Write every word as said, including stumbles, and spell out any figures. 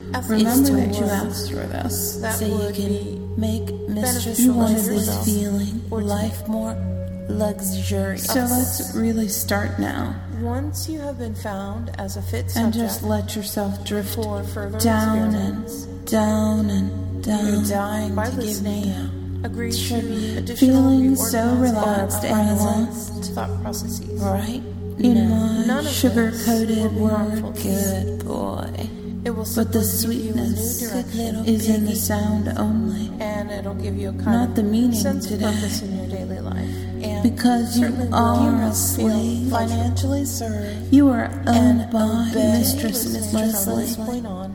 Remember that you asked for this, so you can make Mistress you wanted this feeling, life more luxurious. So let's really start now. Once you have been found as a fit subject, and just let yourself drift for further down and down and down. You're dying by to listening. give me Agree Tribute. to Feeling so relaxed and lost, thought processes. Right? In None my of this sugar-coated will be harmful word, to you. good boy. It will But the simply give you a new sweetness direction, is in the sound only, and it'll give you a kind not of the meaning sense today. of purpose in your daily life. And Because you certainly will are a feel slave, financially served, you are owned and by obey Mistress listening Leslie. from this point on